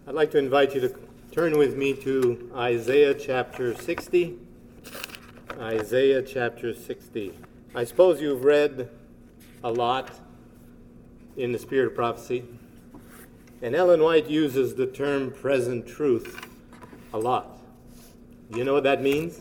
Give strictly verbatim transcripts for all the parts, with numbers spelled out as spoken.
I'd like to invite you to turn with me to Isaiah chapter sixty. Isaiah chapter sixty. I suppose you've read a lot in the Spirit of Prophecy. And Ellen White uses the term present truth a lot. Do you know what that means?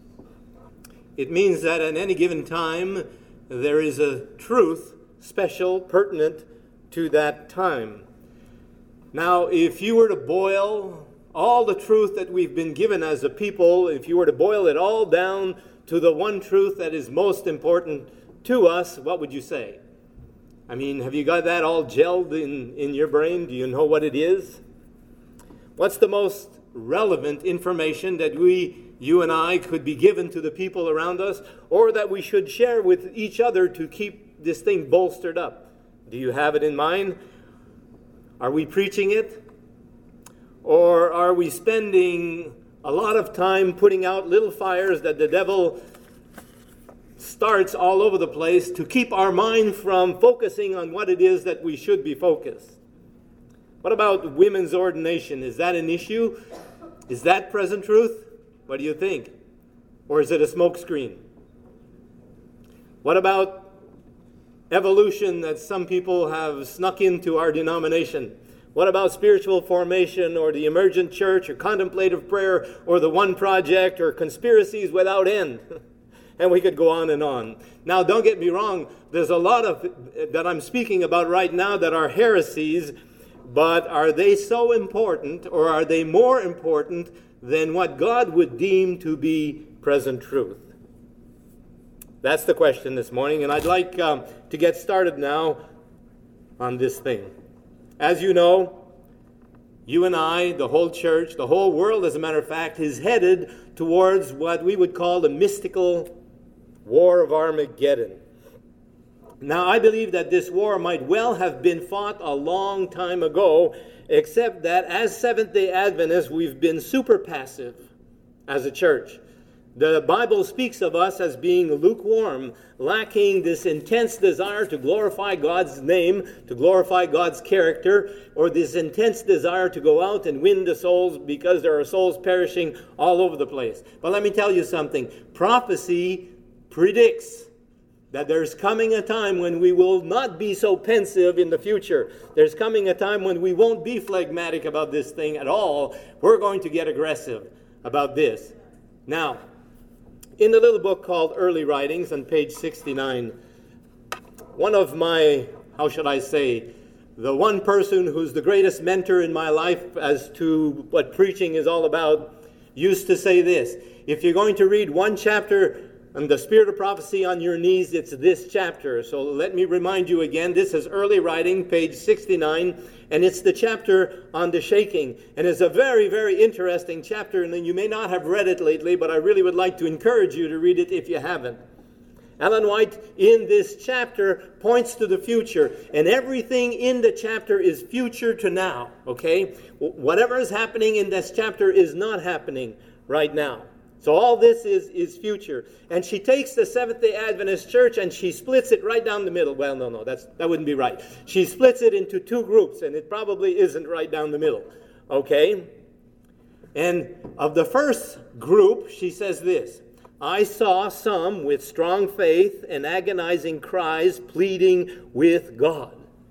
It means that at any given time, there is a truth special, pertinent to that time. Now, if you were to boil all the truth that we've been given as a people, if you were to boil it all down to the one truth that is most important to us, what would you say? I mean, have you got that all gelled in, in your brain? Do you know what it is? What's the most relevant information that we, you and I, could be given to the people around us, or that we should share with each other to keep this thing bolstered up? Do you have it in mind? Are we preaching it? Or are we spending a lot of time putting out little fires that the devil starts all over the place to keep our mind from focusing on what it is that we should be focused? What about women's ordination? Is that an issue? Is that present truth? What do you think? Or is it a smokescreen? What about evolution that some people have snuck into our denomination? What about spiritual formation, or the emergent church, or contemplative prayer, or the One Project, or conspiracies without end? And we could go on and on. Now, don't get me wrong. There's a lot of that I'm speaking about right now that are heresies, but are they so important, or are they more important than what God would deem to be present truth? That's the question this morning, and I'd like um, to get started now on this thing. As you know, you and I, the whole church, the whole world, as a matter of fact, is headed towards what we would call the mystical War of Armageddon. Now, I believe that this war might well have been fought a long time ago, except that as Seventh-day Adventists, we've been super passive as a church. The Bible speaks of us as being lukewarm, lacking this intense desire to glorify God's name, to glorify God's character, or this intense desire to go out and win the souls, because there are souls perishing all over the place. But let me tell you something. Prophecy predicts that there's coming a time when we will not be so pensive in the future. There's coming a time when we won't be phlegmatic about this thing at all. We're going to get aggressive about this. Now, in the little book called Early Writings on page sixty-nine, one of my, how should I say, the one person who's the greatest mentor in my life as to what preaching is all about, used to say this: if you're going to read one chapter on the Spirit of Prophecy on your knees, it's this chapter. So let me remind you again, this is Early Writing, page sixty-nine, and it's the chapter on the shaking. And it's a very, very interesting chapter, and you may not have read it lately, but I really would like to encourage you to read it if you haven't. Ellen White, in this chapter, points to the future, and everything in the chapter is future to now, okay? Whatever is happening in this chapter is not happening right now. So all this is, is future. And she takes the Seventh-day Adventist church and she splits it right down the middle. Well, no, no, that's, that wouldn't be right. She splits it into two groups, and it probably isn't right down the middle. Okay? And of the first group, she says this: I saw some with strong faith and agonizing cries pleading with God.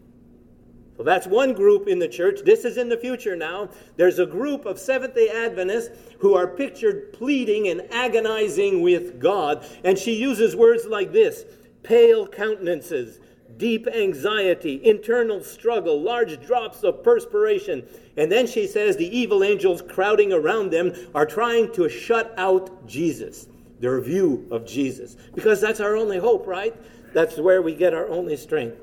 So that's one group in the church. This is in the future now. There's a group of Seventh-day Adventists who are pictured pleading and agonizing with God. And she uses words like this: pale countenances, deep anxiety, internal struggle, large drops of perspiration. And then she says the evil angels crowding around them are trying to shut out Jesus, their view of Jesus. Because that's our only hope, right? That's where we get our only strength.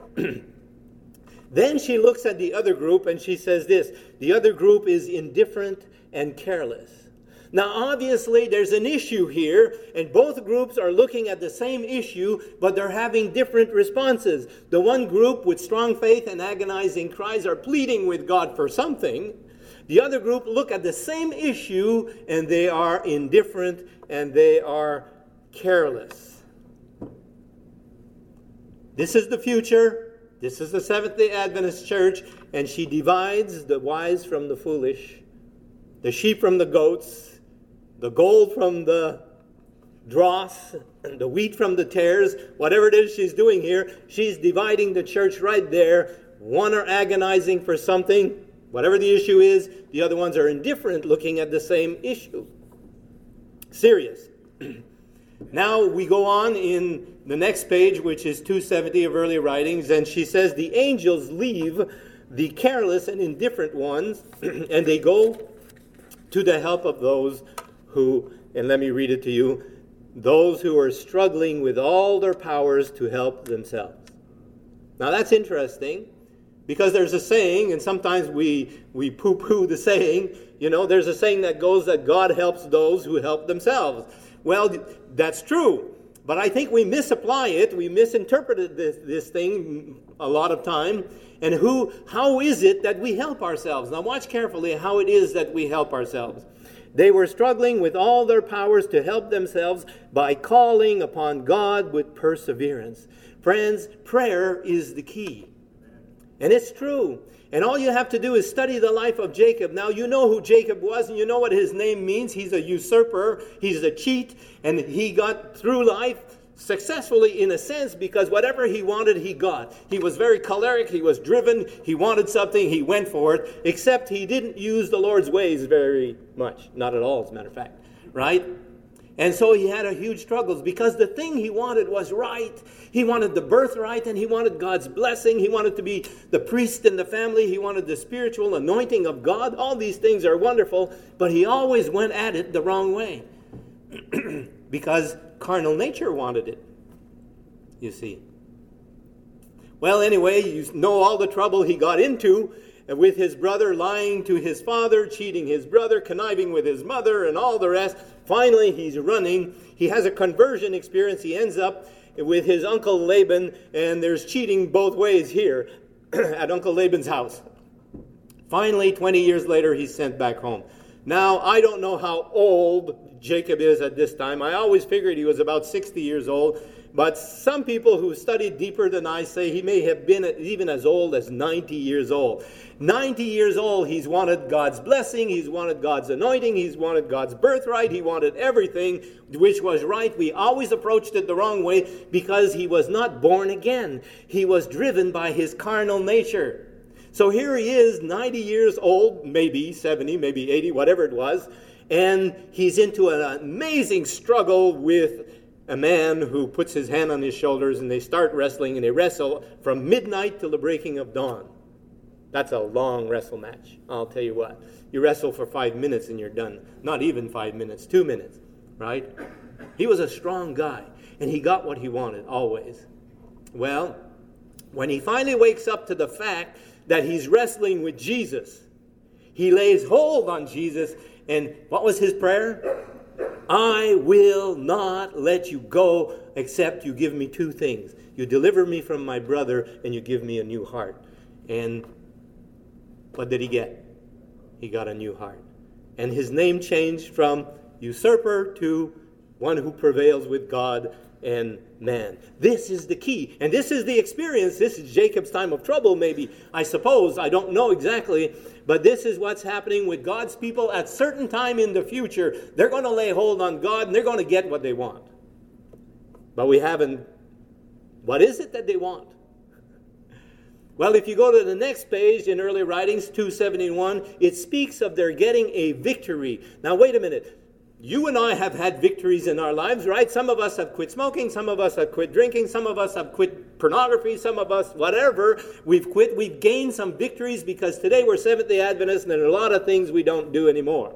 Then she looks at the other group and she says this: the other group is indifferent and careless. Now, obviously, there's an issue here, and both groups are looking at the same issue, but they're having different responses. The one group with strong faith and agonizing cries are pleading with God for something. The other group look at the same issue, and they are indifferent and they are careless. This is the future. This is the Seventh-day Adventist Church, and she divides the wise from the foolish, the sheep from the goats, the gold from the dross, the wheat from the tares. Whatever it is she's doing here, she's dividing the church right there. One are agonizing for something, whatever the issue is. The other ones are indifferent, looking at the same issue. Serious. Now we go on in the next page, which is two seventy of early writings, and she says, the angels leave the careless and indifferent ones, and they go to the help of those who, and let me read it to you, those who are struggling with all their powers to help themselves. Now that's interesting, because there's a saying, and sometimes we, we poo-poo the saying, you know, there's a saying that goes that God helps those who help themselves. Well, that's true, but I think we misapply it. We misinterpreted this, this thing a lot of time. And who, how is it that we help ourselves? Now watch carefully how it is that we help ourselves. They were struggling with all their powers to help themselves by calling upon God with perseverance. Friends, prayer is the key. And it's true. And all you have to do is study the life of Jacob. Now, you know who Jacob was, and you know what his name means. He's a usurper. He's a cheat. And he got through life successfully, in a sense, because whatever he wanted, he got. He was very choleric. He was driven. He wanted something. He went for it. Except he didn't use the Lord's ways very much. Not at all, as a matter of fact. Right? And so he had a huge struggles because the thing he wanted was right. He wanted the birthright, and he wanted God's blessing. He wanted to be the priest in the family. He wanted the spiritual anointing of God. All these things are wonderful, but he always went at it the wrong way because carnal nature wanted it, you see. Well, anyway, you know all the trouble he got into with his brother, lying to his father, cheating his brother, conniving with his mother, and all the rest. Finally, he's running. He has a conversion experience. He ends up with his uncle Laban, and there's cheating both ways here at Uncle Laban's house. Finally, twenty years later, he's sent back home. Now, I don't know how old Jacob is at this time. I always figured he was about sixty years old. But some people who studied deeper than I say he may have been even as old as ninety years old. ninety years old, he's wanted God's blessing, he's wanted God's anointing, he's wanted God's birthright, he wanted everything which was right. We always approached it the wrong way because he was not born again. He was driven by his carnal nature. So here he is, ninety years old, maybe seventy, maybe eighty, whatever it was, and he's into an amazing struggle with a man who puts his hand on his shoulders, and they start wrestling, and they wrestle from midnight till the breaking of dawn. That's a long wrestle match. I'll tell you what. You wrestle for five minutes and you're done. Not even five minutes, two minutes, right? He was a strong guy, and he got what he wanted, always. Well, when he finally wakes up to the fact that he's wrestling with Jesus, he lays hold on Jesus, and what was his prayer? I will not let you go except you give me two things. You deliver me from my brother, and you give me a new heart. And what did he get? He got a new heart. And his name changed from usurper to one who prevails with God and man. This is the key. And this is the experience. This is Jacob's time of trouble, maybe. I suppose. I don't know exactly. But this is what's happening with God's people at certain time in the future. They're going to lay hold on God, and they're going to get what they want. But we haven't. What is it that they want? Well, if you go to the next page in early writings, two seventy-one, it speaks of their getting a victory. Now, wait a minute. You and I have had victories in our lives, right? Some of us have quit smoking. Some of us have quit drinking. Some of us have quit pornography. Some of us, whatever, we've quit. We've gained some victories because today we're Seventh-day Adventists, and there are a lot of things we don't do anymore.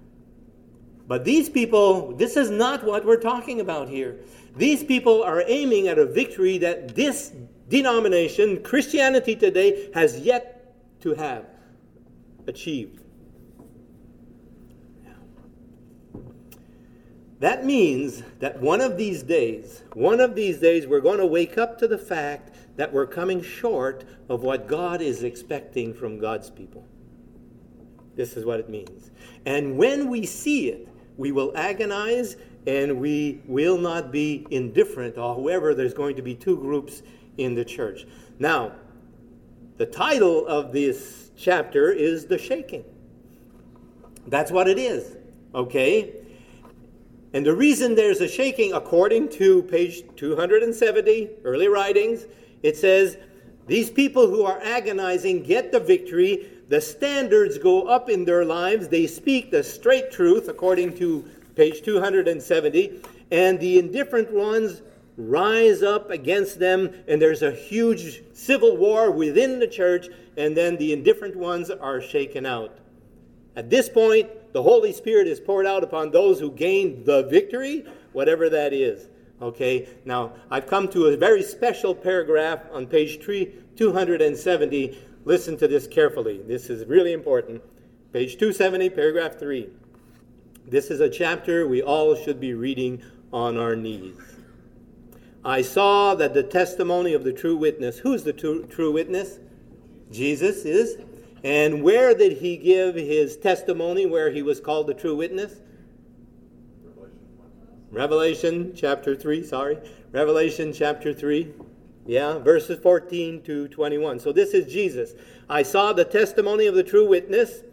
But these people, this is not what we're talking about here. These people are aiming at a victory that this denomination, Christianity today, has yet to have achieved. That means that one of these days, one of these days, we're going to wake up to the fact that we're coming short of what God is expecting from God's people. This is what it means. And when we see it, we will agonize, and we will not be indifferent. However, there's going to be two groups in the church. Now, the title of this chapter is The Shaking. That's what it is, okay? And the reason there's a shaking, according to page two hundred seventy, early writings, it says, these people who are agonizing get the victory. The standards go up in their lives. They speak the straight truth, according to page two hundred seventy. And the indifferent ones rise up against them. And there's a huge civil war within the church. And then the indifferent ones are shaken out. At this point, the Holy Spirit is poured out upon those who gain the victory, whatever that is. Okay, now I've come to a very special paragraph on page two hundred seventy. Listen to this carefully. This is really important. Page two seventy, paragraph three. This is a chapter we all should be reading on our knees. I saw that the testimony of the true witness. Who's the true, true witness? Jesus is. And where did he give his testimony, where he was called the true witness? Revelation chapter three, sorry. Revelation chapter three. Yeah, verses fourteen to twenty-one. So this is Jesus. I saw the testimony of the true witness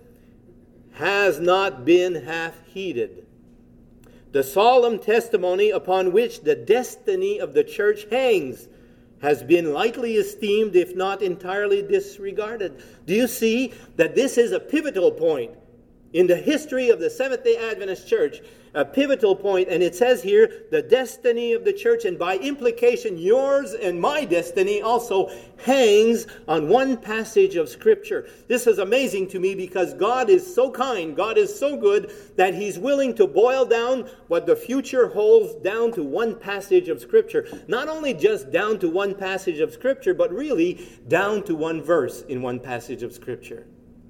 has not been half heeded. The solemn testimony upon which the destiny of the church hangs has been lightly esteemed, if not entirely disregarded. Do you see that this is a pivotal point in the history of the Seventh-day Adventist Church? A pivotal point, and it says here, the destiny of the church, and by implication, yours and my destiny also hangs on one passage of Scripture. This is amazing to me because God is so kind, God is so good, that He's willing to boil down what the future holds down to one passage of Scripture. Not only just down to one passage of Scripture, but really down to one verse in one passage of Scripture.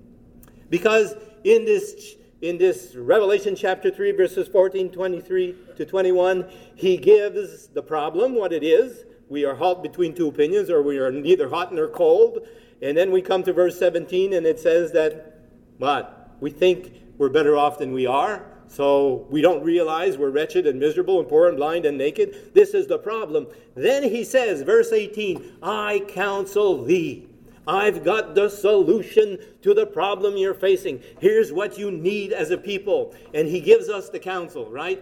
Because in this In this Revelation chapter three, verses fourteen, twenty-three to twenty-one, he gives the problem, what it is. We are hot between two opinions, or we are neither hot nor cold. And then we come to verse seventeen, and it says that, what? We think we're better off than we are, so we don't realize we're wretched and miserable and poor and blind and naked. This is the problem. Then he says, verse eighteen, I counsel thee. I've got the solution to the problem you're facing. Here's what you need as a people. And he gives us the counsel, right?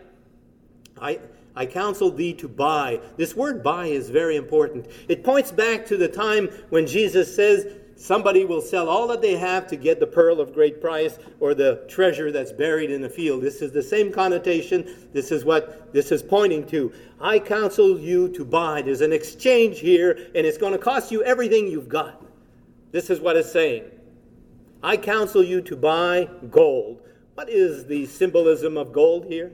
I, I counsel thee to buy. This word buy is very important. It points back to the time when Jesus says somebody will sell all that they have to get the pearl of great price or the treasure that's buried in the field. This is the same connotation. This is what this is pointing to. I counsel you to buy. There's an exchange here, and it's going to cost you everything you've got. This is what it's saying. I counsel you to buy gold. What is the symbolism of gold here?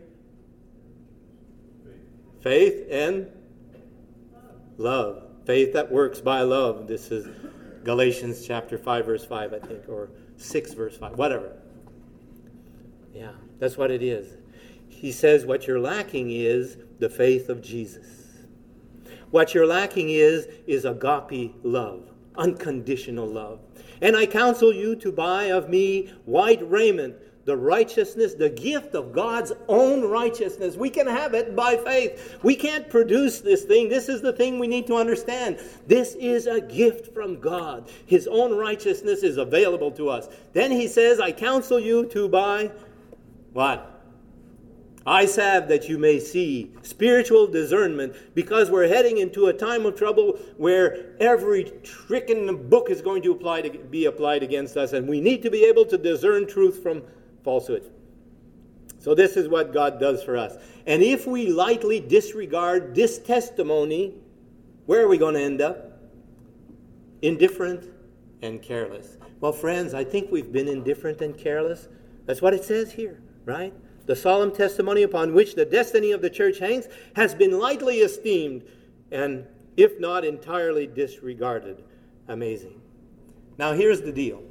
Faith and love. Faith that works by love. This is Galatians chapter five, verse five, I think, or six, verse five, whatever. Yeah, that's what it is. He says what you're lacking is the faith of Jesus. What you're lacking is, is agape love. Unconditional love. And I counsel you to buy of me white raiment, the righteousness, the gift of God's own righteousness. We can have it by faith. We can't produce this thing. This is the thing we need to understand. This is a gift from God. His own righteousness is available to us. Then he says, I counsel you to buy what? Eye salve that you may see, spiritual discernment, because we're heading into a time of trouble where every trick in the book is going to apply to be applied against us, and we need to be able to discern truth from falsehood. So this is what God does for us. And if we lightly disregard this testimony, where are we going to end up? Indifferent and careless. Well, friends, I think we've been indifferent and careless. That's what it says here, right? The solemn testimony upon which the destiny of the church hangs has been lightly esteemed and, if not entirely disregarded. Amazing. Now here's the deal.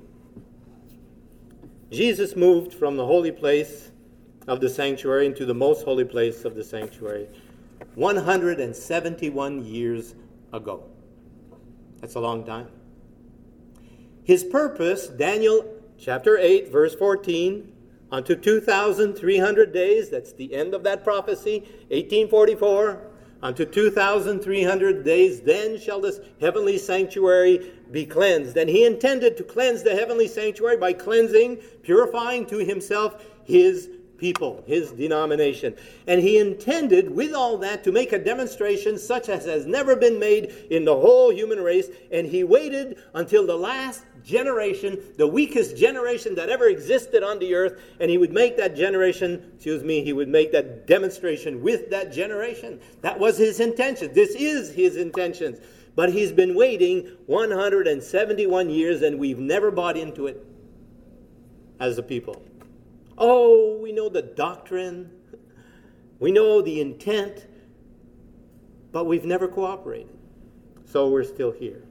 Jesus moved from the holy place of the sanctuary into the most holy place of the sanctuary one hundred seventy-one years ago. That's a long time. His purpose, Daniel chapter eight, verse fourteen, unto two thousand three hundred days, that's the end of that prophecy, eighteen forty-four, Unto two thousand three hundred days, then shall this heavenly sanctuary be cleansed. And he intended to cleanse the heavenly sanctuary by cleansing, purifying to himself his people, his denomination. And he intended with all that to make a demonstration such as has never been made in the whole human race. And he waited until the last generation, the weakest generation that ever existed on the earth, and he would make that generation, excuse me, he would make that demonstration with that generation. That was his intention. This is his intentions. But he's been waiting one hundred seventy-one years, and we've never bought into it as a people. Oh, we know the doctrine, we know the intent, but we've never cooperated. So we're still here.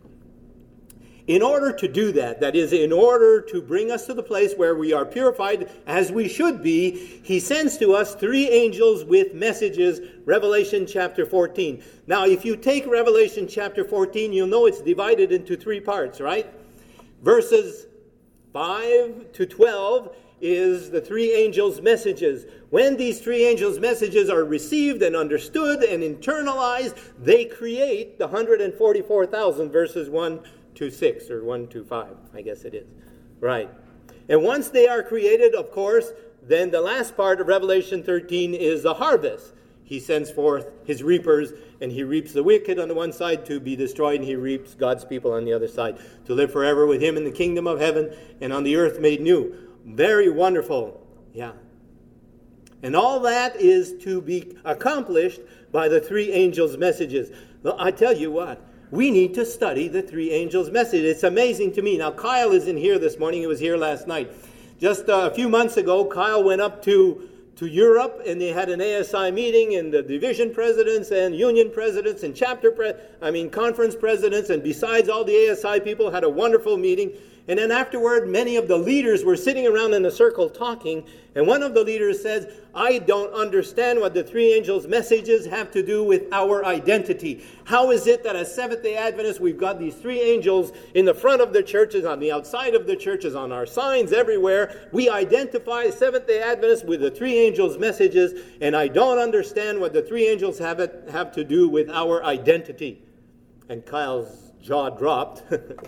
In order to do that, that is, in order to bring us to the place where we are purified as we should be, he sends to us three angels with messages, Revelation chapter fourteen. Now, if you take Revelation chapter fourteen, you'll know it's divided into three parts, right? Verses five to twelve is the three angels' messages. When these three angels' messages are received and understood and internalized, they create the one hundred forty-four thousand, verses one to six, or one to five, I guess it is. Right. And once they are created, of course, then the last part of Revelation thirteen is the harvest. He sends forth his reapers, and he reaps the wicked on the one side to be destroyed, and he reaps God's people on the other side to live forever with him in the kingdom of heaven and on the earth made new. Very wonderful. Yeah. And all that is to be accomplished by the three angels' messages. Well, I tell you what, we need to study the three angels' message. It's amazing to me. Now, Kyle isn't here this morning. He was here last night. Just uh, a few months ago, Kyle went up to, to Europe, and they had an A S I meeting, and the division presidents and union presidents and chapter, pre- I mean, conference presidents, and besides all the A S I people had a wonderful meeting. And then afterward, many of the leaders were sitting around in a circle talking. And one of the leaders says, I don't understand what the three angels' messages have to do with our identity. How is it that as Seventh-day Adventists, we've got these three angels in the front of the churches, on the outside of the churches, on our signs everywhere? We identify Seventh-day Adventists with the three angels' messages, and I don't understand what the three angels have, it, have to do with our identity. And Kyle's jaw dropped.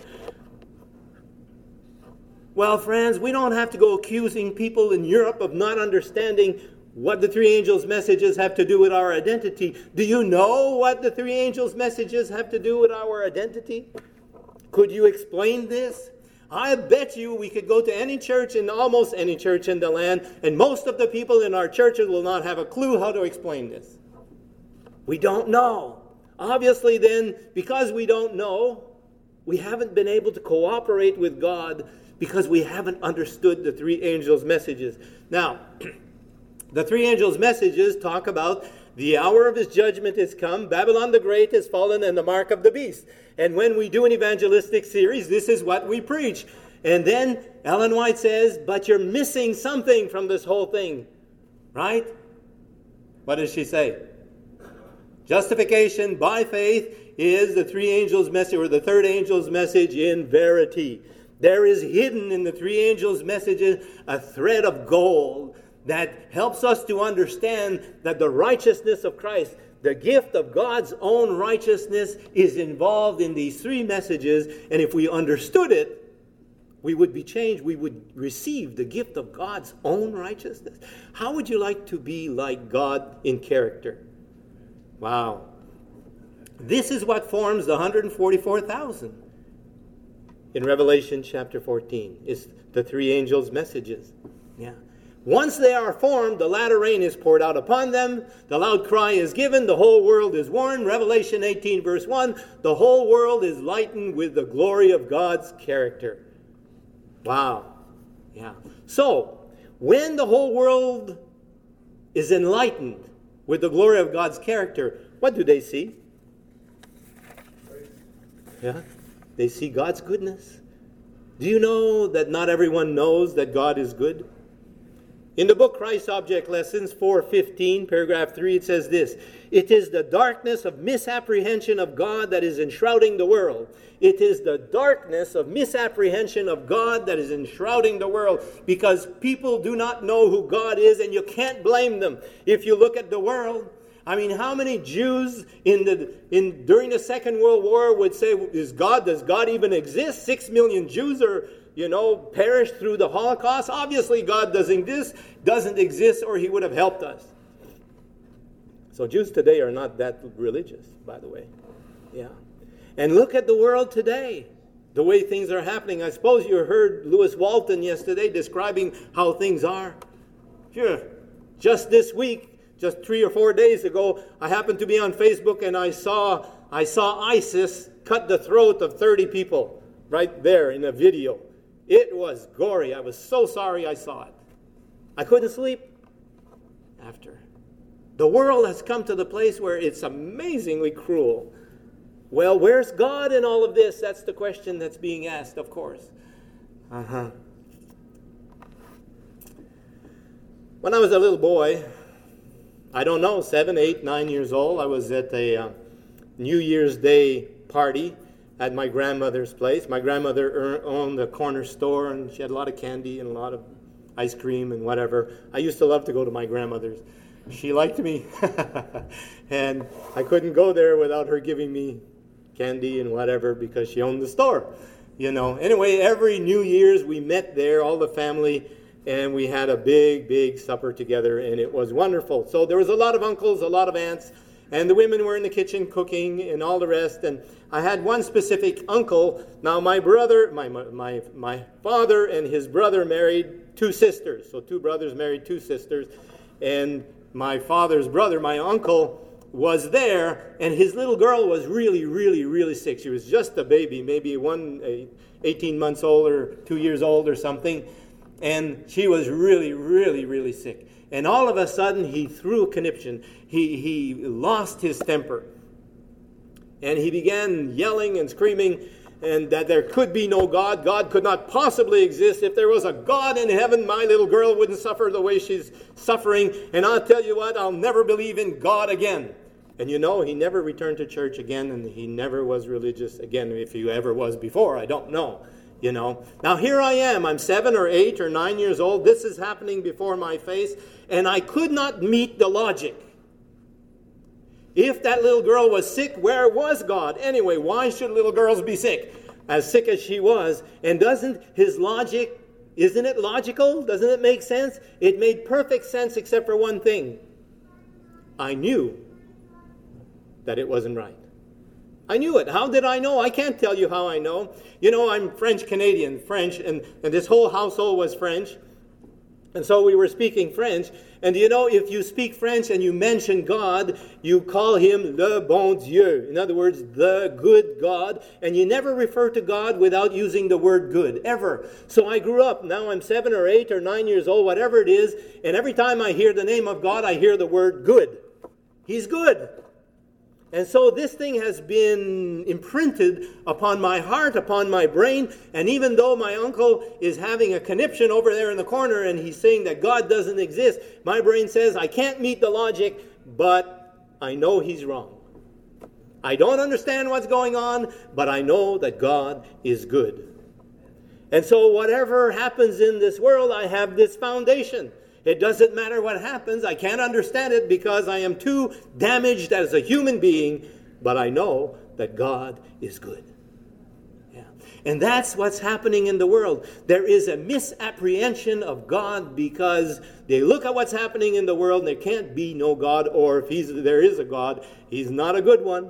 Well, friends, we don't have to go accusing people in Europe of not understanding what the three angels' messages have to do with our identity. Do you know what the three angels' messages have to do with our identity? Could you explain this? I bet you we could go to any church, in almost any church in the land, and most of the people in our churches will not have a clue how to explain this. We don't know. Obviously, then, because we don't know, we haven't been able to cooperate with God, because we haven't understood the three angels' messages. Now, the three angels' messages talk about the hour of his judgment is come, Babylon the Great is fallen, and the mark of the beast. And when we do an evangelistic series, this is what we preach. And then Ellen White says, but you're missing something from this whole thing. Right? What does she say? Justification by faith is the three angels' message, or the third angel's message in verity. There is hidden in the three angels' messages a thread of gold that helps us to understand that the righteousness of Christ, the gift of God's own righteousness, is involved in these three messages. And if we understood it, we would be changed. We would receive the gift of God's own righteousness. How would you like to be like God in character? Wow. This is what forms the one hundred forty-four thousand. In Revelation chapter fourteen, is the three angels' messages. Yeah. Once they are formed, the latter rain is poured out upon them. The loud cry is given. The whole world is warned. Revelation eighteen, verse one, the whole world is lightened with the glory of God's character. Wow. Yeah. So, when the whole world is enlightened with the glory of God's character, what do they see? Yeah. They see God's goodness. Do you know that not everyone knows that God is good? In the book Christ Object Lessons four fifteen, paragraph three, it says this: it is the darkness of misapprehension of God that is enshrouding the world. It is the darkness of misapprehension of God that is enshrouding the world, because people do not know who God is, and you can't blame them. If you look at the world, I mean, how many Jews in the in during the Second World War would say, "Is God? Does God even exist?" Six million Jews are, you know, perished through the Holocaust. Obviously, God doesn't exist, doesn't exist, or He would have helped us. So Jews today are not that religious, by the way. Yeah, and look at the world today, the way things are happening. I suppose you heard Lewis Walton yesterday describing how things are. Sure, just this week. Just three or four days ago, I happened to be on Facebook and I saw I saw ISIS cut the throat of thirty people right there in a video. It was gory. I was so sorry I saw it. I couldn't sleep after. The world has come to the place where it's amazingly cruel. Well, where's God in all of this? That's the question that's being asked, of course. Uh-huh. When I was a little boy, I don't know, seven, eight, nine years old, I was at a uh, New Year's Day party at my grandmother's place. My grandmother er- owned a corner store, and she had a lot of candy and a lot of ice cream and whatever. I used to love to go to my grandmother's. She liked me, and I couldn't go there without her giving me candy and whatever because she owned the store. You know. Anyway, every New Year's we met there, all the family, and we had a big, big supper together, and it was wonderful. So there was a lot of uncles, a lot of aunts, and the women were in the kitchen cooking and all the rest. And I had one specific uncle. Now my brother, my my my father and his brother married two sisters. So two brothers married two sisters. And my father's brother, my uncle, was there, and his little girl was really, really, really sick. She was just a baby, maybe one, eighteen months old or two years old or something. And she was really, really, really sick. And all of a sudden, he threw a conniption. He, he lost his temper. And he began yelling and screaming, and that there could be no God. God could not possibly exist. If there was a God in heaven, my little girl wouldn't suffer the way she's suffering. And I'll tell you what, I'll never believe in God again. And you know, he never returned to church again, and he never was religious again. If he ever was before, I don't know. You know, now here I am, I'm seven or eight or nine years old. This is happening before my face, and I could not meet the logic. If that little girl was sick, where was God? Anyway, why should little girls be sick? As sick as she was. And doesn't his logic, isn't it logical? Doesn't it make sense? It made perfect sense except for one thing. I knew that it wasn't right. I knew it. How did I know? I can't tell you how I know. You know, I'm French-Canadian, French, and, and this whole household was French. And so we were speaking French. And you know, if you speak French and you mention God, you call him le bon Dieu. In other words, the good God. And you never refer to God without using the word good, ever. So I grew up. Now I'm seven or eight or nine years old, whatever it is. And every time I hear the name of God, I hear the word good. He's good. And so this thing has been imprinted upon my heart, upon my brain. And even though my uncle is having a conniption over there in the corner and he's saying that God doesn't exist, my brain says, I can't meet the logic, but I know he's wrong. I don't understand what's going on, but I know that God is good. And so whatever happens in this world, I have this foundation. It doesn't matter what happens. I can't understand it because I am too damaged as a human being, but I know that God is good. Yeah. And that's what's happening in the world. There is a misapprehension of God because they look at what's happening in the world and there can't be no God, or if he's, there is a God, he's not a good one.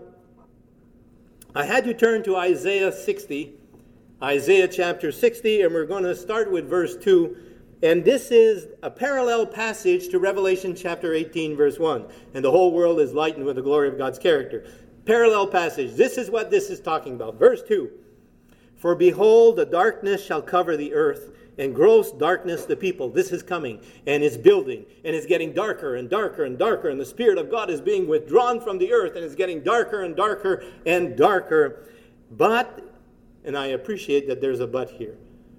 I had you turn to Isaiah sixty, Isaiah chapter sixty, and we're going to start with verse two. And this is a parallel passage to Revelation chapter eighteen, verse one. And the whole world is lightened with the glory of God's character. Parallel passage. This is what this is talking about. Verse two. For behold, the darkness shall cover the earth, and gross darkness the people. This is coming, and it's building, and it's getting darker and darker and darker, and the Spirit of God is being withdrawn from the earth, and it's getting darker and darker and darker. But, and I appreciate that there's a but here,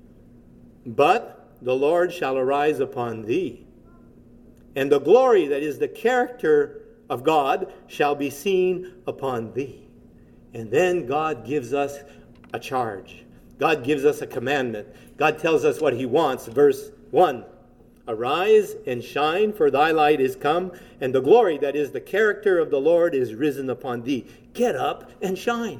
but the Lord shall arise upon thee, and the glory, that is the character of God, shall be seen upon thee. And then God gives us a charge. God gives us a commandment. God tells us what he wants. Verse one. Arise and shine, for thy light is come, and the glory that is the character of the Lord is risen upon thee. Get up and shine.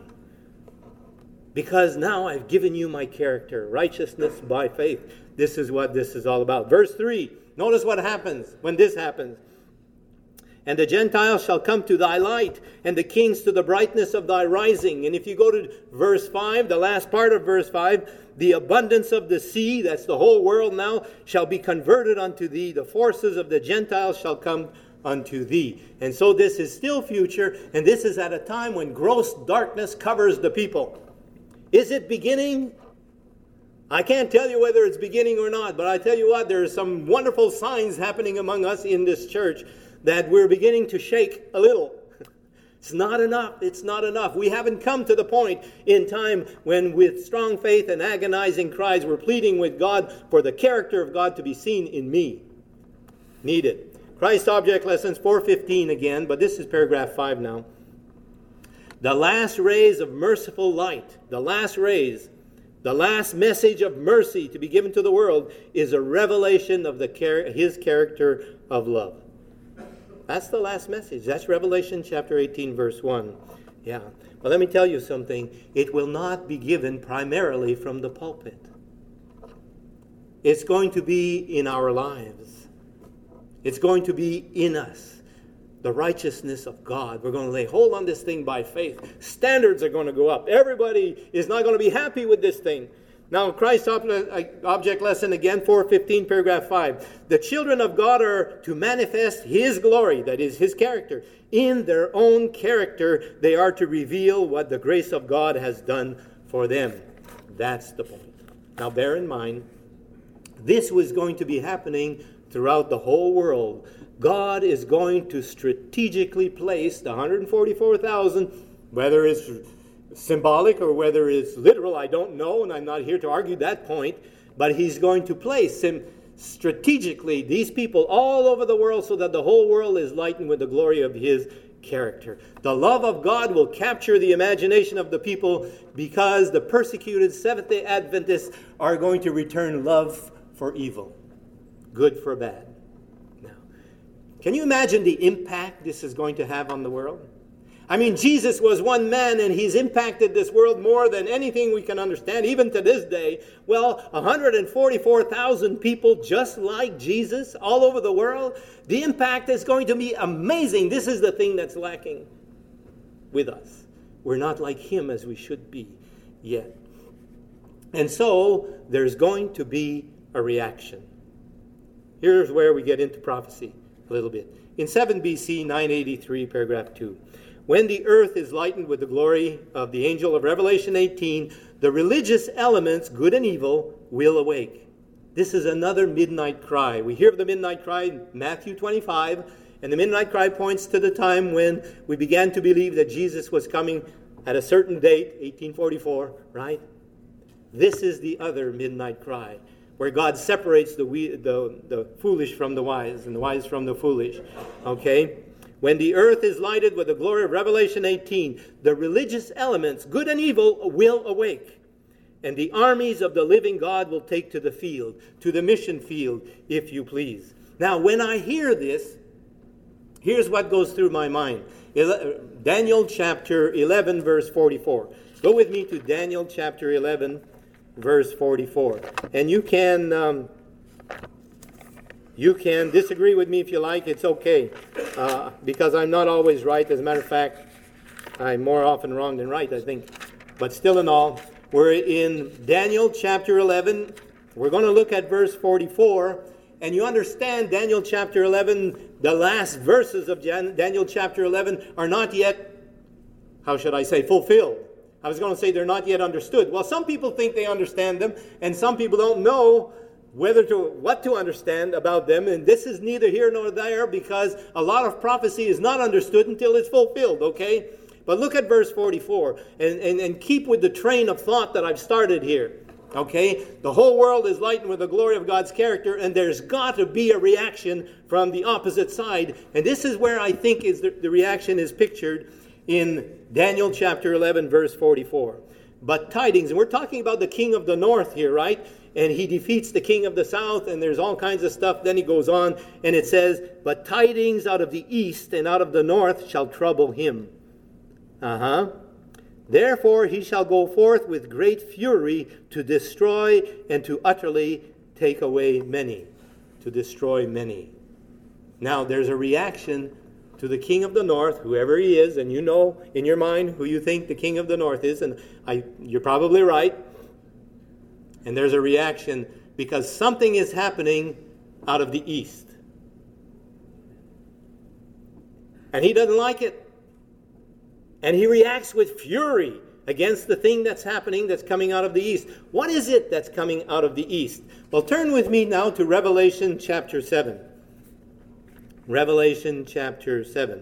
Because now I've given you my character, righteousness by faith. This is what this is all about. Verse three, notice what happens when this happens. And the Gentiles shall come to thy light, and the kings to the brightness of thy rising. And if you go to verse five, the last part of verse five, the abundance of the sea, that's the whole world now, shall be converted unto thee. The forces of the Gentiles shall come unto thee. And so this is still future, and this is at a time when gross darkness covers the people. Is it beginning? I can't tell you whether it's beginning or not, but I tell you what, there are some wonderful signs happening among us in this church that we're beginning to shake a little. It's not enough. It's not enough. We haven't come to the point in time when with strong faith and agonizing cries we're pleading with God for the character of God to be seen in me. Needed. Christ Object Lessons four fifteen again, but this is paragraph five now. The last rays of merciful light, the last rays, the last message of mercy to be given to the world is a revelation of the char- his character of love. That's the last message. That's Revelation chapter eighteen, verse one. Yeah. But let me tell you something. It will not be given primarily from the pulpit. It's going to be in our lives. It's going to be in us. The righteousness of God. We're going to lay hold on this thing by faith. Standards are going to go up. Everybody is not going to be happy with this thing. Now, Christ Object Lesson again, four fifteen, paragraph five. The children of God are to manifest His glory, that is, His character. In their own character, they are to reveal what the grace of God has done for them. That's the point. Now, bear in mind, this was going to be happening throughout the whole world. God is going to strategically place the one hundred forty-four thousand, whether it's symbolic or whether it's literal, I don't know, and I'm not here to argue that point, but He's going to place him strategically these people all over the world so that the whole world is lightened with the glory of His character. The love of God will capture the imagination of the people because the persecuted Seventh-day Adventists are going to return love for evil, good for bad. Now, can you imagine the impact this is going to have on the world? I mean, Jesus was one man, and He's impacted this world more than anything we can understand, even to this day. Well, one hundred forty-four thousand people just like Jesus all over the world. The impact is going to be amazing. This is the thing that's lacking with us. We're not like Him as we should be yet. And so, there's going to be a reaction. Here's where we get into prophecy a little bit. In seven B C, nine eighty-three, paragraph two. When the earth is lightened with the glory of the angel of Revelation eighteen, the religious elements, good and evil, will awake. This is another midnight cry. We hear of the midnight cry in Matthew twenty-five, and the midnight cry points to the time when we began to believe that Jesus was coming at a certain date, eighteen forty-four, right? This is the other midnight cry, where God separates the, the, the foolish from the wise, and the wise from the foolish, okay? When the earth is lighted with the glory of Revelation eighteen, the religious elements, good and evil, will awake. And the armies of the living God will take to the field, to the mission field, if you please. Now, when I hear this, here's what goes through my mind. Daniel chapter eleven, verse forty-four. Go with me to Daniel chapter eleven, verse forty-four. And you can... Um, You can disagree with me if you like. It's okay. Uh, because I'm not always right. As a matter of fact, I'm more often wrong than right, I think. But still in all, we're in Daniel chapter eleven. We're going to look at verse forty-four. And you understand Daniel chapter eleven, the last verses of Daniel chapter eleven are not yet, how should I say, fulfilled. I was going to say they're not yet understood. Well, some people think they understand them, and some people don't know whether to what to understand about them, and this is neither here nor there because a lot of prophecy is not understood until it's fulfilled, okay? But look at verse forty-four and, and, and keep with the train of thought that I've started here, okay? The whole world is lightened with the glory of God's character, and there's got to be a reaction from the opposite side, and this is where I think is the, the reaction is pictured in Daniel chapter eleven, verse forty-four. But tidings, and we're talking about the king of the north here, right? and he defeats the king of the south, and there's all kinds of stuff. Then he goes on, and it says, but tidings out of the east and out of the north shall trouble him. Uh-huh. Therefore he shall go forth with great fury to destroy and to utterly take away many. To destroy many. Now there's a reaction to the king of the north, whoever he is, and you know in your mind who you think the king of the north is, and I, you're probably right. And there's a reaction because something is happening out of the east. And he doesn't like it. And he reacts with fury against the thing that's happening that's coming out of the east. What is it that's coming out of the east? Well, turn with me now to Revelation chapter seven. Revelation chapter seven.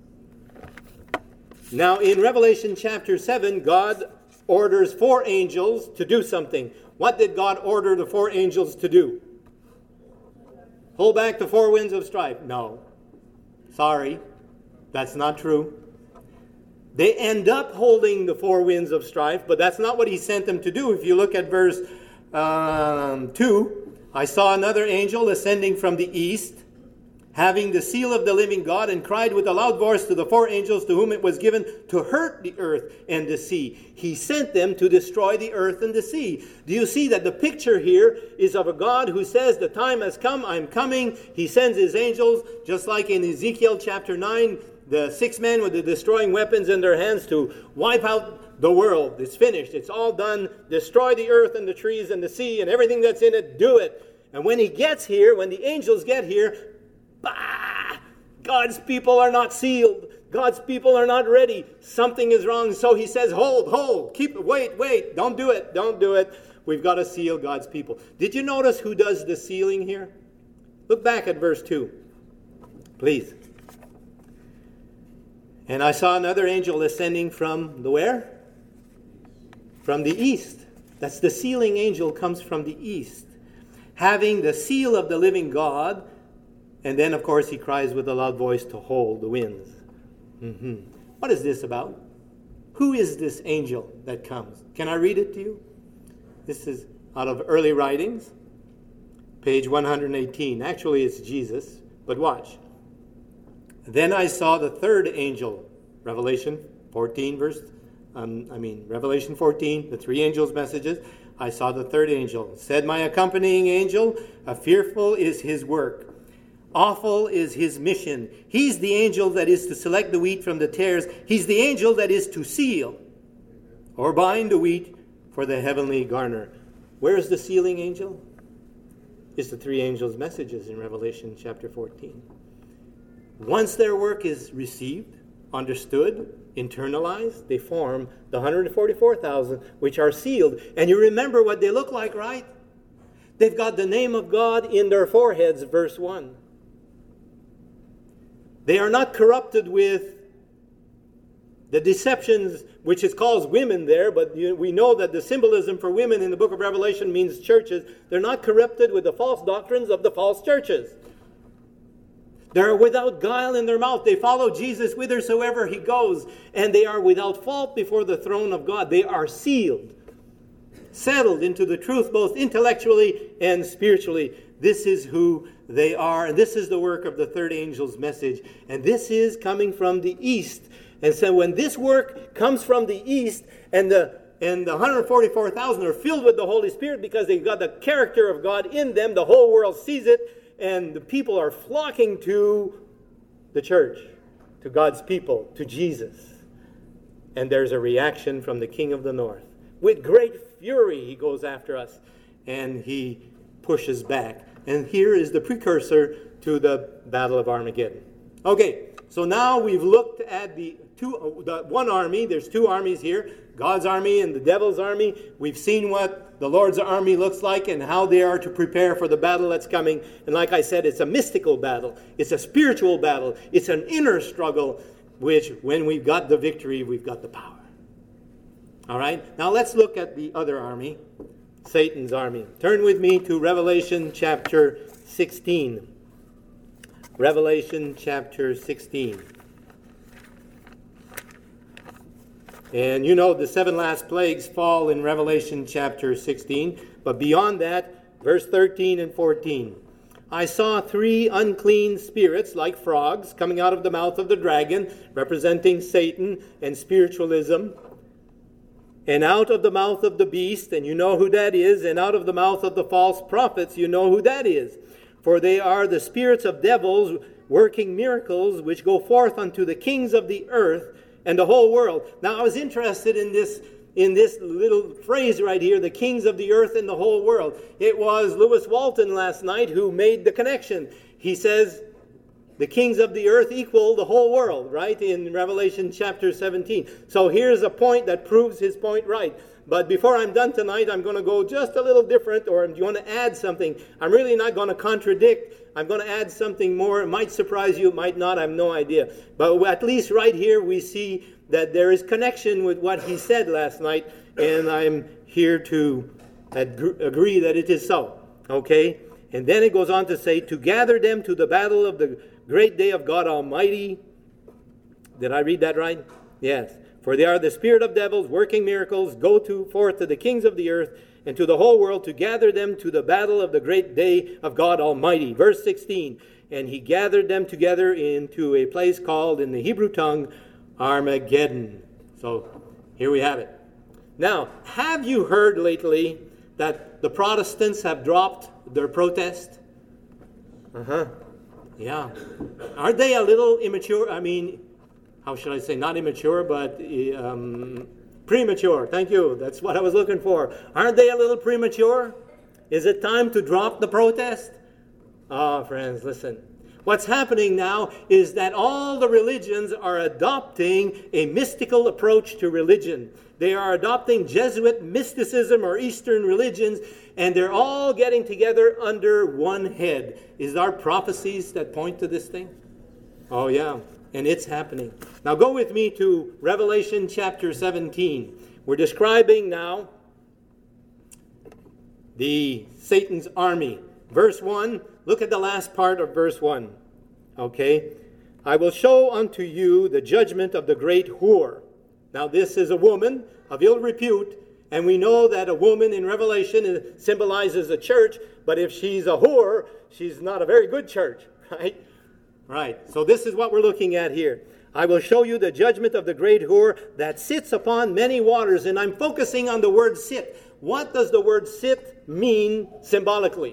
Now, in Revelation chapter seven, God orders four angels to do something. What did God order the four angels to do? Hold back the four winds of strife. No. Sorry. That's not true. They end up holding the four winds of strife, but that's not what he sent them to do. If you look at verse um, two, I saw another angel ascending from the east, having the seal of the living God, and cried with a loud voice to the four angels to whom it was given to hurt the earth and the sea. He sent them to destroy the earth and the sea. Do you see that the picture here is of a God who says, the time has come, I'm coming. He sends his angels, just like in Ezekiel chapter nine, the six men with the destroying weapons in their hands to wipe out the world. It's finished. It's all done. Destroy the earth and the trees and the sea and everything that's in it. Do it. And when he gets here, when the angels get here, bah! God's people are not sealed. God's people are not ready. Something is wrong. So he says, hold, hold, keep, wait, wait. Don't do it. Don't do it. We've got to seal God's people. Did you notice who does the sealing here? Look back at verse two. Please. And I saw another angel ascending from the where? From the east. That's the sealing angel comes from the east. Having the seal of the living God. And then, of course, he cries with a loud voice to hold the winds. Mm-hmm. What is this about? Who is this angel that comes? Can I read it to you? This is out of early writings, page one hundred eighteen. Actually, it's Jesus, but watch. Then I saw the third angel, Revelation fourteen, verse, um, I mean, Revelation fourteen, the three angels' messages. I saw the third angel. Said my accompanying angel, a fearful is his work. Awful is his mission. He's the angel that is to select the wheat from the tares. He's the angel that is to seal or bind the wheat for the heavenly garner. Where is the sealing angel? It's the three angels' messages in Revelation chapter fourteen. Once their work is received, understood, internalized, they form the one hundred forty-four thousand, which are sealed. And you remember what they look like, right? They've got the name of God in their foreheads, verse one. They are not corrupted with the deceptions, which is calls women there, but you, we know that the symbolism for women in the book of Revelation means churches. They're not corrupted with the false doctrines of the false churches. They're without guile in their mouth. They follow Jesus whithersoever he goes, and they are without fault before the throne of God. They are sealed, settled into the truth both intellectually and spiritually. This is who they are, and this is the work of the third angel's message. And this is coming from the east. And so when this work comes from the east, and the and the one hundred forty-four thousand are filled with the Holy Spirit because they've got the character of God in them, the whole world sees it, and the people are flocking to the church, to God's people, to Jesus. And there's a reaction from the king of the north. With great fury, he goes after us, and he pushes back. And here is the precursor to the Battle of Armageddon. Okay, so now we've looked at the two, the one army. There's two armies here, God's army and the devil's army. We've seen what the Lord's army looks like and how they are to prepare for the battle that's coming. And like I said, it's a mystical battle. It's a spiritual battle. It's an inner struggle, which when we've got the victory, we've got the power. All right, now let's look at the other army, Satan's army. Turn with me to Revelation chapter sixteen. Revelation chapter sixteen. And you know the seven last plagues fall in Revelation chapter sixteen. But beyond that, verse thirteen and fourteen. I saw three unclean spirits like frogs coming out of the mouth of the dragon, representing Satan and spiritualism. And out of the mouth of the beast, and you know who that is, and out of the mouth of the false prophets, you know who that is. For they are the spirits of devils working miracles, which go forth unto the kings of the earth and the whole world. Now I was interested in this in this little phrase right here, the kings of the earth and the whole world. It was Lewis Walton last night who made the connection. He says, the kings of the earth equal the whole world, right? In Revelation chapter seventeen. So here's a point that proves his point right. But before I'm done tonight, I'm going to go just a little different, or do you want to add something? I'm really not going to contradict. I'm going to add something more. It might surprise you, it might not, I have no idea. But at least right here we see that there is connection with what he said last night, and I'm here to agree that it is so. Okay? And then it goes on to say, to gather them to the battle of the great day of God Almighty. Did I read that right? Yes. For they are the spirit of devils working miracles, go to forth to the kings of the earth and to the whole world to gather them to the battle of the great day of God Almighty. Verse sixteen, and he gathered them together into a place called in the Hebrew tongue Armageddon. So here we have it. Now, have you heard lately that the Protestants have dropped their protest? Uh-huh. Yeah. Aren't they a little immature? I mean, how should I say? Not immature, but um, premature. Thank you. That's what I was looking for. Aren't they a little premature? Is it time to drop the protest? Ah, oh, friends, listen. What's happening now is that all the religions are adopting a mystical approach to religion. They are adopting Jesuit mysticism or Eastern religions, and they're all getting together under one head. Is there prophecies that point to this thing? Oh, yeah. And it's happening. Now go with me to Revelation chapter seventeen. We're describing now the Satan's army. Verse one, look at the last part of verse one. Okay? I will show unto you the judgment of the great whore. Now this is a woman of ill repute, and we know that a woman in Revelation symbolizes a church, but if she's a whore, she's not a very good church, right? Right. So this is what we're looking at here. I will show you the judgment of the great whore that sits upon many waters, and I'm focusing on the word sit. What does the word sit mean symbolically?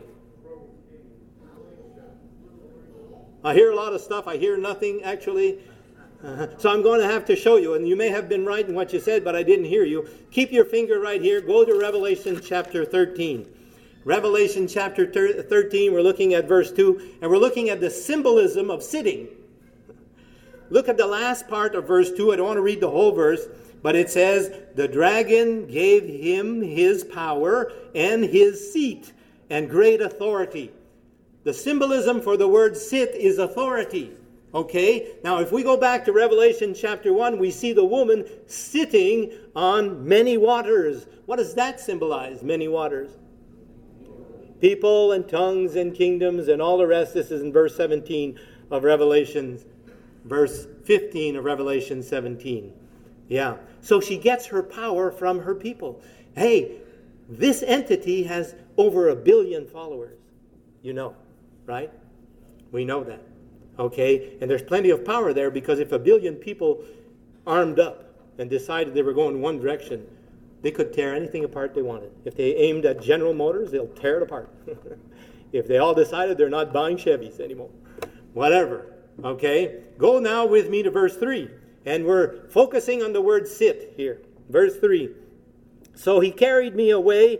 I hear a lot of stuff. I hear nothing, actually. Uh-huh. So I'm going to have to show you, and you may have been right in what you said, but I didn't hear you. Keep your finger right here. Go to Revelation chapter thirteen. Revelation chapter thirteen, we're looking at verse two, and we're looking at the symbolism of sitting. Look at the last part of verse two. I don't want to read the whole verse, but it says, the dragon gave him his power and his seat and great authority. The symbolism for the word sit is authority. Okay? Now, if we go back to Revelation chapter one, we see the woman sitting on many waters. What does that symbolize, many waters? People and tongues and kingdoms and all the rest. This is in verse seventeen of Revelation, verse fifteen of Revelation seventeen. Yeah. So she gets her power from her people. Hey, this entity has over a billion followers. You know, right? We know that. Okay? And there's plenty of power there, because if a billion people armed up and decided they were going one direction, they could tear anything apart they wanted. If they aimed at General Motors, they'll tear it apart. If they all decided they're not buying Chevys anymore. Whatever. Okay? Go now with me to verse three. And we're focusing on the word sit here. Verse three. So he carried me away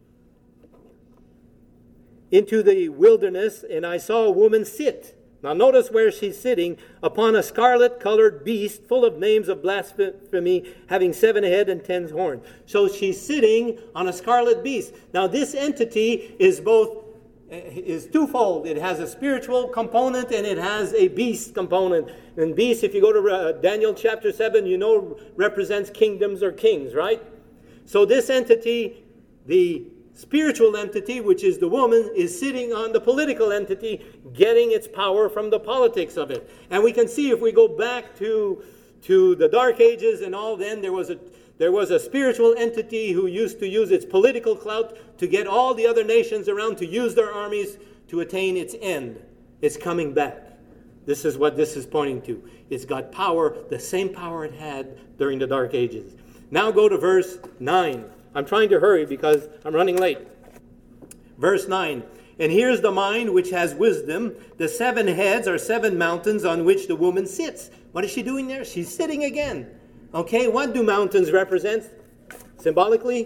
into the wilderness, and I saw a woman sit. Now notice where she's sitting, upon a scarlet-colored beast full of names of blasphemy, having seven heads and ten horns. So she's sitting on a scarlet beast. Now this entity is both, is twofold. It has a spiritual component and it has a beast component. And beast, if you go to uh, Daniel chapter seven, you know represents kingdoms or kings, right? So this entity, the spiritual entity, which is the woman, is sitting on the political entity, getting its power from the politics of it. And we can see, if we go back to to the Dark Ages and all, then there was a There was a spiritual entity who used to use its political clout to get all the other nations around to use their armies to attain its end. It's coming back. This is what this is pointing to. It's got power, the same power it had during the Dark Ages. Now go to verse nine. I'm trying to hurry because I'm running late. Verse nine. And here's the mind which has wisdom. The seven heads are seven mountains on which the woman sits. What is she doing there? She's sitting again. Okay, what do mountains represent symbolically?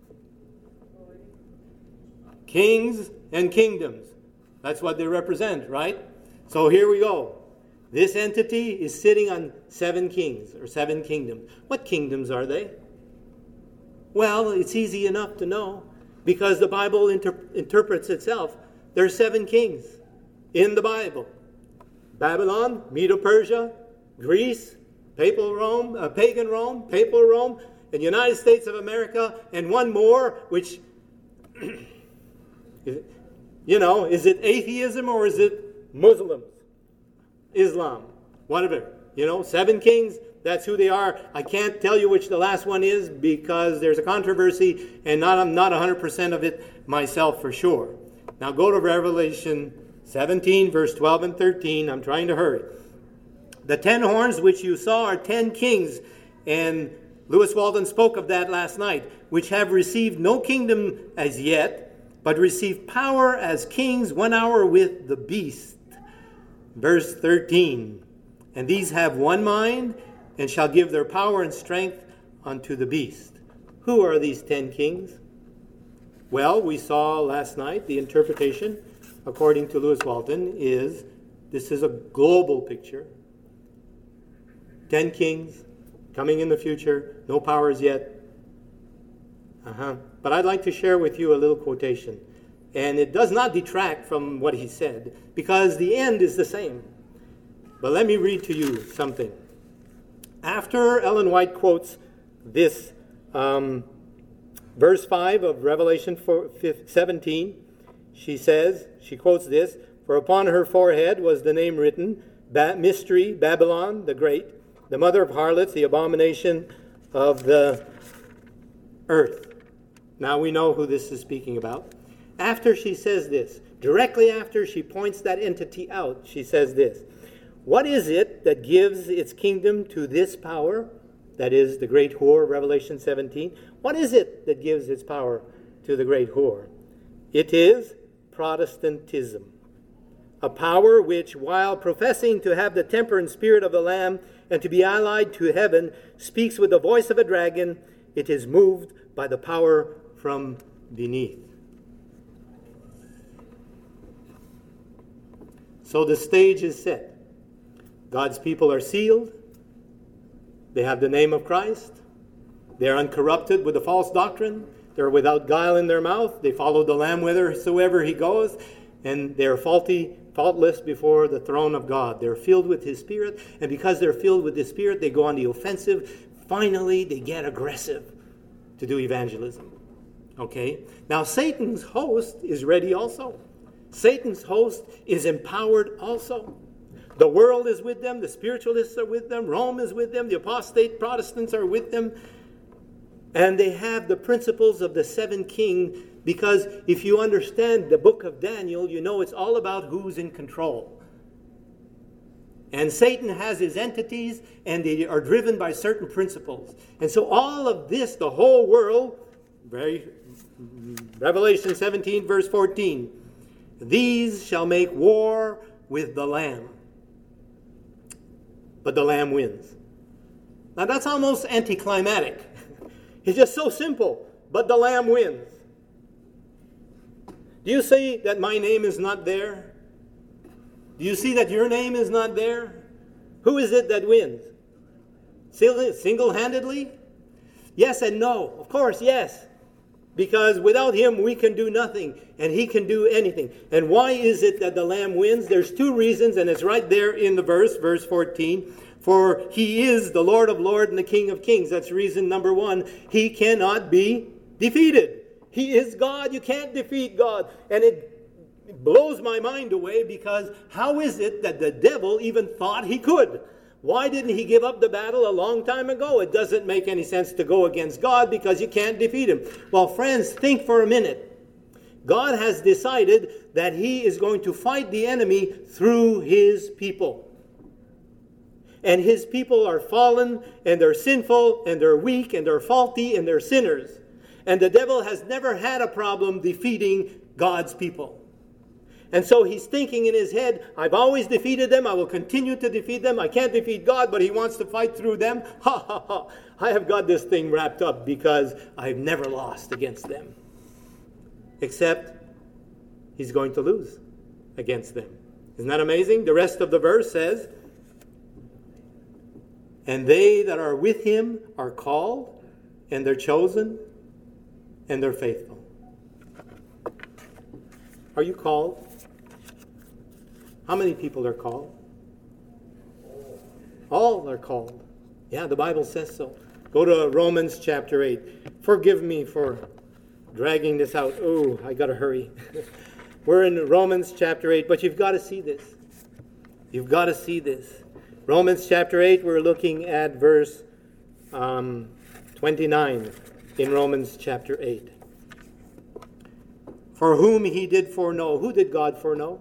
Kings and kingdoms. That's what they represent, right? So here we go. This entity is sitting on seven kings or seven kingdoms. What kingdoms are they? Well, it's easy enough to know because the Bible inter- interprets itself. There are seven kings in the Bible. Babylon, Medo-Persia, Greece, Papal Rome, uh, pagan Rome, Papal Rome, and the United States of America, and one more, which, you know, is it atheism or is it Muslims, Islam, whatever. You know, seven kings, that's who they are. I can't tell you which the last one is because there's a controversy and not, I'm not one hundred percent of it myself for sure. Now go to Revelation seventeen, verse twelve and thirteen. I'm trying to hurry. The ten horns which you saw are ten kings, and Lewis Walton spoke of that last night, which have received no kingdom as yet, but receive power as kings one hour with the beast. Verse thirteen, and these have one mind, and shall give their power and strength unto the beast. Who are these ten kings? Well, we saw last night the interpretation, according to Lewis Walton, is this is a global picture. Ten kings coming in the future, no powers yet. Uh-huh. But I'd like to share with you a little quotation. And it does not detract from what he said, because the end is the same. But let me read to you something. After Ellen White quotes this um, verse five of Revelation seventeen, she says, she quotes this, for upon her forehead was the name written, ba- Mystery, Babylon the Great, the mother of harlots, the abomination of the earth. Now we know who this is speaking about. After she says this, directly after she points that entity out, she says this, what is it that gives its kingdom to this power, that is the great whore, Revelation seventeen? What is it that gives its power to the great whore? It is Protestantism, a power which, while professing to have the temper and spirit of the Lamb and to be allied to heaven, speaks with the voice of a dragon. It is moved by the power from beneath. So the stage is set. God's people are sealed. They have the name of Christ. They're uncorrupted with a false doctrine. They're without guile in their mouth. They follow the Lamb whithersoever he goes. And they're faulty, faultless before the throne of God. They're filled with his Spirit. And because they're filled with his Spirit, they go on the offensive. Finally, they get aggressive to do evangelism. Okay? Now, Satan's host is ready also. Satan's host is empowered also. The world is with them. The spiritualists are with them. Rome is with them. The apostate Protestants are with them. And they have the principles of the seven king, because if you understand the book of Daniel, you know it's all about who's in control. And Satan has his entities, and they are driven by certain principles. And so all of this, the whole world, very, Revelation seventeen, verse fourteen, these shall make war with the Lamb. But the Lamb wins. Now that's almost anticlimactic. It's just so simple. But the Lamb wins. Do you see that my name is not there? Do you see that your name is not there? Who is it that wins? Single-handedly? Yes and no. Of course, yes. Because without him, we can do nothing. And he can do anything. And why is it that the Lamb wins? There's two reasons, and it's right there in the verse, verse fourteen. For he is the Lord of lords and the King of kings. That's reason number one. He cannot be defeated. He is God. You can't defeat God. And it blows my mind away, because how is it that the devil even thought he could? Why didn't he give up the battle a long time ago? It doesn't make any sense to go against God because you can't defeat him. Well, friends, think for a minute. God has decided that he is going to fight the enemy through his people. And his people are fallen, and they're sinful, and they're weak, and they're faulty, and they're sinners. And the devil has never had a problem defeating God's people. And so he's thinking in his head, I've always defeated them, I will continue to defeat them, I can't defeat God, but he wants to fight through them. Ha ha ha, I have got this thing wrapped up because I've never lost against them. Except, he's going to lose against them. Isn't that amazing? The rest of the verse says, and they that are with him are called, and they're chosen, and they're faithful. Are you called? How many people are called? All are called. Yeah, the Bible says so. Go to Romans chapter eight. Forgive me for dragging this out. Oh, I got to hurry. We're in Romans chapter eight, but you've got to see this. You've got to see this. Romans chapter eight, we're looking at verse um, twenty-nine in Romans chapter eight. For whom he did foreknow. Who did God foreknow?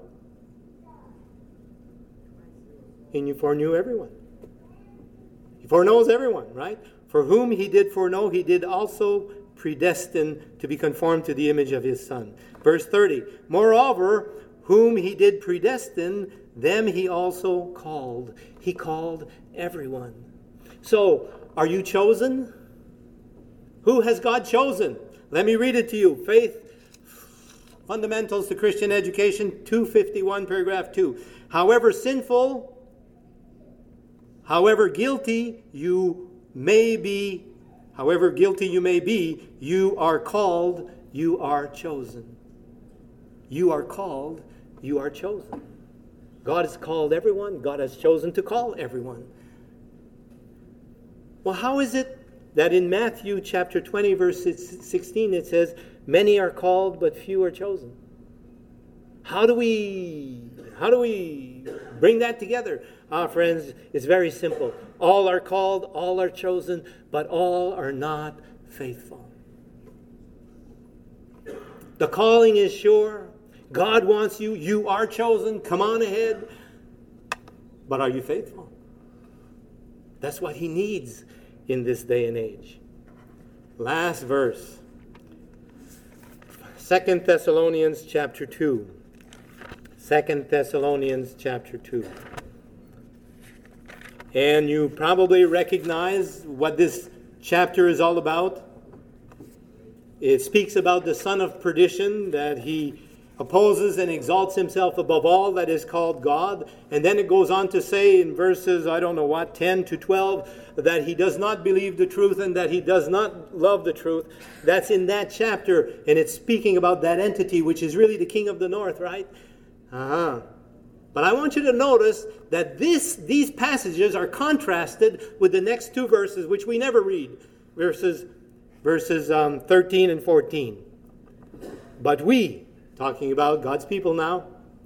He foreknew everyone. He foreknows everyone, right? For whom he did foreknow, he did also predestine to be conformed to the image of his Son. Verse thirty. Moreover, whom he did predestine, them he also called. He called everyone. So, are you chosen? Who has God chosen? Let me read it to you. Faith, Fundamentals to Christian Education, two fifty-one, paragraph two. However sinful, however guilty you may be, however guilty you may be, you are called, you are chosen. You are called, you are chosen. God has called everyone. God has chosen to call everyone. Well, how is it that in Matthew chapter twenty, verse sixteen, it says, many are called, but few are chosen? How do we, how do we bring that together? Ah, friends, it's very simple. All are called, all are chosen, but all are not faithful. The calling is sure. God wants you. You are chosen. Come on ahead. But are you faithful? That's what he needs in this day and age. Last verse. Second Thessalonians chapter two. Second Thessalonians chapter two. And you probably recognize what this chapter is all about. It speaks about the son of perdition, that he opposes and exalts himself above all that is called God. And then it goes on to say in verses, I don't know what, ten to twelve, that he does not believe the truth and that he does not love the truth. That's in that chapter, and it's speaking about that entity, which is really the king of the north, right? Uh-huh. But I want you to notice that this, these passages are contrasted with the next two verses, which we never read. Verses, verses um, thirteen and fourteen. But we, talking about God's people now,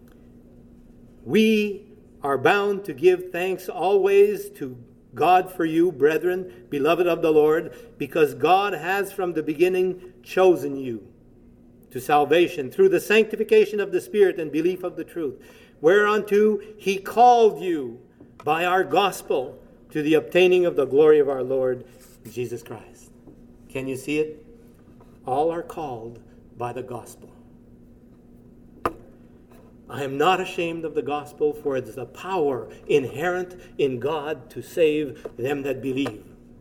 we are bound to give thanks always to God for you, brethren, beloved of the Lord, because God has from the beginning chosen you to salvation through the sanctification of the Spirit and belief of the truth, whereunto he called you by our gospel to the obtaining of the glory of our Lord Jesus Christ. Can you see it? All are called by the gospel. I am not ashamed of the gospel, for it is the power inherent in God to save them that believe.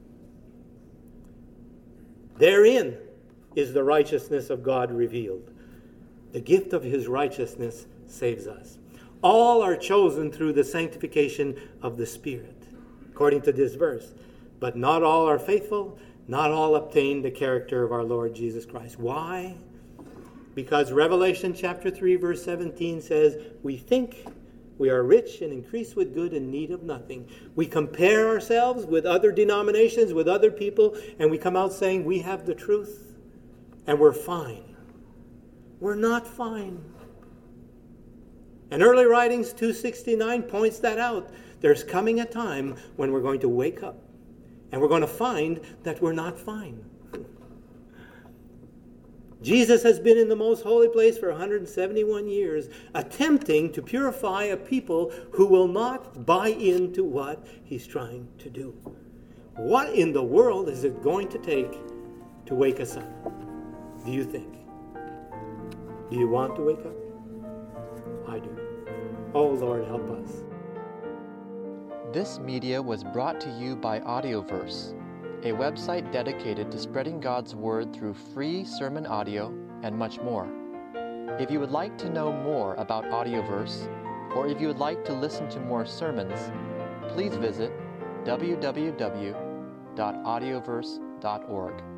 Therein is the righteousness of God revealed. The gift of his righteousness saves us. All are chosen through the sanctification of the Spirit, according to this verse. But not all are faithful, not all obtain the character of our Lord Jesus Christ. Why? Because Revelation chapter three, verse seventeen says, we think we are rich and increase with good and need of nothing. We compare ourselves with other denominations, with other people, and we come out saying we have the truth and we're fine. We're not fine. And Early Writings two sixty-nine points that out. There's coming a time when we're going to wake up and we're going to find that we're not fine. Jesus has been in the most holy place for one hundred seventy-one years, attempting to purify a people who will not buy into what he's trying to do. What in the world is it going to take to wake us up? Do you think? Do you want to wake up? I do. Oh, Lord, help us. This media was brought to you by Audioverse, a website dedicated to spreading God's Word through free sermon audio and much more. If you would like to know more about Audioverse, or if you would like to listen to more sermons, please visit w w w dot audioverse dot org.